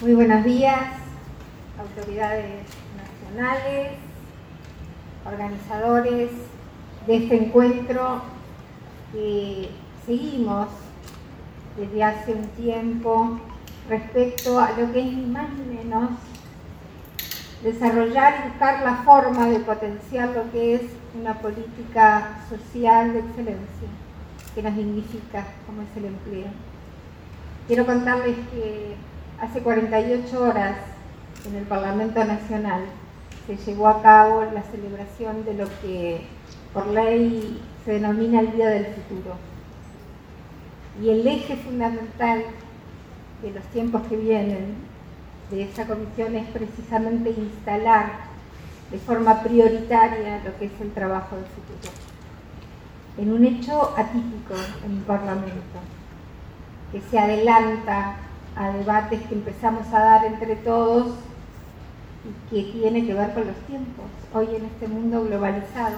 Muy buenos días, autoridades nacionales, organizadores de este encuentro que seguimos desde hace un tiempo respecto a lo que es ni más ni menos desarrollar y buscar la forma de potenciar lo que es una política social de excelencia que nos dignifica, como es el empleo. Quiero contarles que hace 48 horas en el Parlamento Nacional se llevó a cabo la celebración de lo que por ley se denomina el Día del Futuro. Y el eje fundamental de los tiempos que vienen de esa comisión es precisamente instalar de forma prioritaria lo que es el trabajo del futuro. En un hecho atípico en el Parlamento, que se adelanta a debates que empezamos a dar entre todos y que tiene que ver con los tiempos, hoy en este mundo globalizado,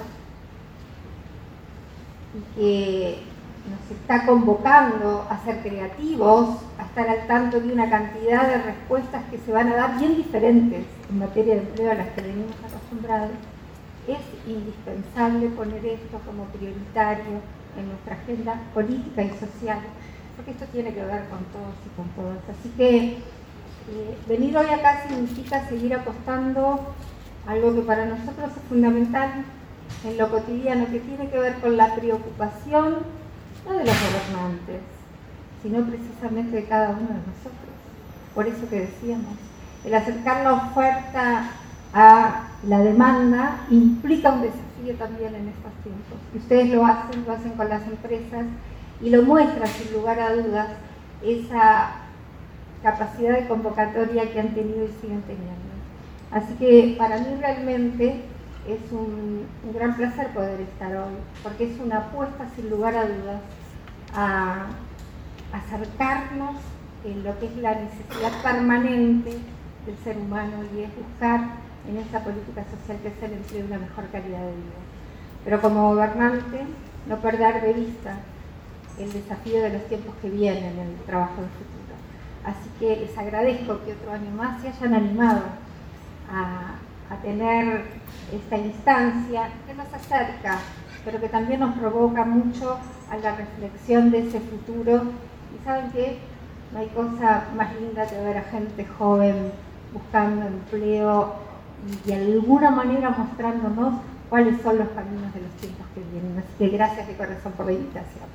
y que nos está convocando a ser creativos, a estar al tanto de una cantidad de respuestas que se van a dar bien diferentes en materia de empleo a las que venimos acostumbrados. Es indispensable poner esto como prioritario en nuestra agenda política y social, porque esto tiene que ver con todos y con todas. Así que venir hoy acá significa seguir apostando a algo que para nosotros es fundamental en lo cotidiano, que tiene que ver con la preocupación no de los gobernantes, sino precisamente de cada uno de nosotros. Por eso que decíamos, el acercar la oferta a la demanda implica un desafío también en estos tiempos. Y ustedes lo hacen con las empresas y lo muestra sin lugar a dudas esa capacidad de convocatoria que han tenido y siguen teniendo. Así que para mí realmente es un gran placer poder estar hoy, porque es una apuesta sin lugar a dudas a acercarnos en lo que es la necesidad permanente del ser humano, y es buscar en esa política social que es el empleo una mejor calidad de vida. Pero como gobernante, no perder de vista el desafío de los tiempos que vienen en el trabajo del futuro. Así que les agradezco que otro año más se hayan animado a tener esta instancia que nos acerca, pero que también nos provoca mucho a la reflexión de ese futuro. Y saben que no hay cosa más linda que ver a gente joven buscando empleo y de alguna manera mostrándonos cuáles son los caminos de los tiempos que vienen. Así que gracias de corazón por la invitación.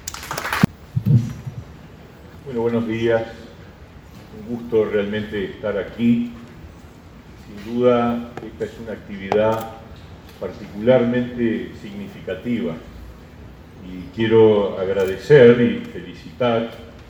Bueno, buenos días. Un gusto realmente estar aquí. Sin duda, esta es una actividad particularmente significativa y quiero agradecer y felicitar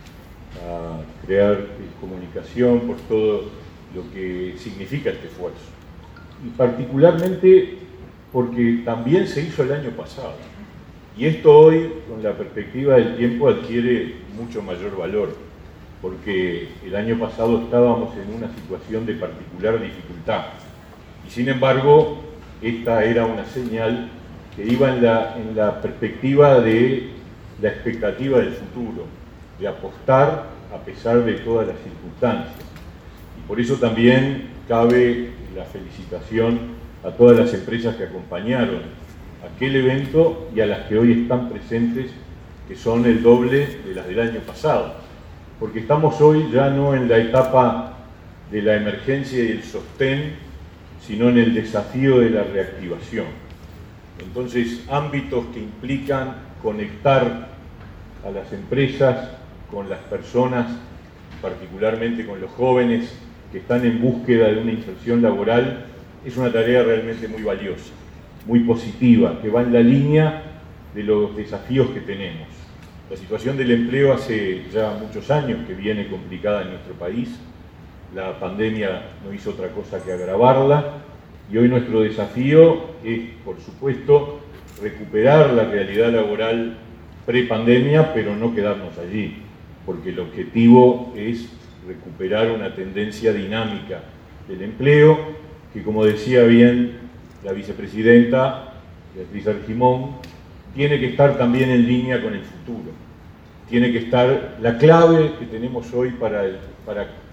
a Crear Comunicación por todo lo que significa este esfuerzo, y particularmente porque también se hizo el año pasado, y esto hoy, con la perspectiva del tiempo, adquiere mucho mayor valor, porque el año pasado estábamos en una situación de particular dificultad, y sin embargo esta era una señal que iba en la perspectiva de la expectativa del futuro, de apostar a pesar de todas las circunstancias. Y por eso también cabe la felicitación a todas las empresas que acompañaron aquel evento y a las que hoy están presentes, que son el doble de las del año pasado, porque estamos hoy ya no en la etapa de la emergencia y el sostén, sino en el desafío de la reactivación. Entonces, ámbitos que implican conectar a las empresas con las personas, particularmente con los jóvenes que están en búsqueda de una inserción laboral, es una tarea realmente muy valiosa, muy positiva, que va en la línea de los desafíos que tenemos. La situación del empleo hace ya muchos años que viene complicada en nuestro país. La pandemia no hizo otra cosa que agravarla, y hoy nuestro desafío es, por supuesto, recuperar la realidad laboral pre-pandemia, pero no quedarnos allí, porque el objetivo es recuperar una tendencia dinámica del empleo, que, como decía bien la vicepresidenta Beatriz Argimón, tiene que estar también en línea con el futuro. Tiene que estar la clave que tenemos hoy para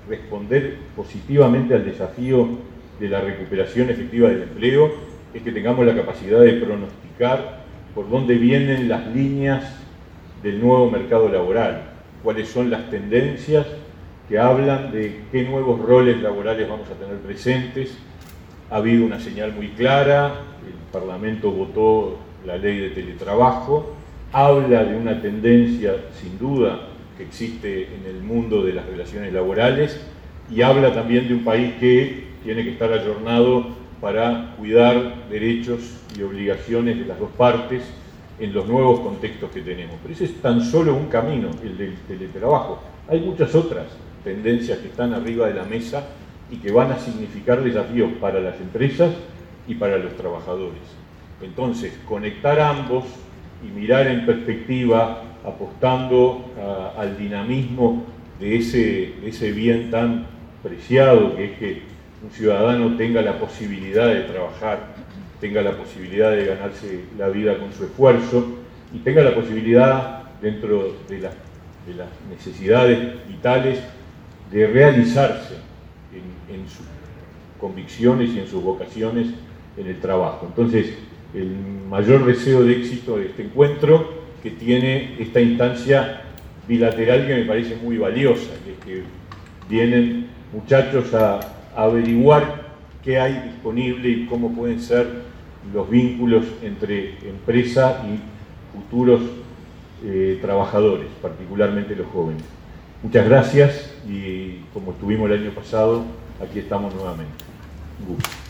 responder positivamente al desafío de la recuperación efectiva del empleo es que tengamos la capacidad de pronosticar por dónde vienen las líneas del nuevo mercado laboral, cuáles son las tendencias que hablan de qué nuevos roles laborales vamos a tener presentes. Ha habido una señal muy clara, el Parlamento votó la ley de teletrabajo, habla de una tendencia sin duda que existe en el mundo de las relaciones laborales y habla también de un país que tiene que estar ayornado para cuidar derechos y obligaciones de las dos partes en los nuevos contextos que tenemos. Pero ese es tan solo un camino, el del teletrabajo. Hay muchas otras tendencias que están arriba de la mesa y que van a significar desafíos para las empresas y para los trabajadores. Entonces, conectar ambos y mirar en perspectiva, apostando al dinamismo de ese bien tan preciado que es que un ciudadano tenga la posibilidad de trabajar, tenga la posibilidad de ganarse la vida con su esfuerzo y tenga la posibilidad, dentro de las necesidades vitales, de realizarse en sus convicciones y en sus vocaciones en el trabajo. Entonces, el mayor deseo de éxito de este encuentro, que tiene esta instancia bilateral que me parece muy valiosa, que vienen muchachos a averiguar qué hay disponible y cómo pueden ser los vínculos entre empresa y futuros trabajadores, particularmente los jóvenes. Muchas gracias y como estuvimos el año pasado, aquí estamos nuevamente. Un gusto.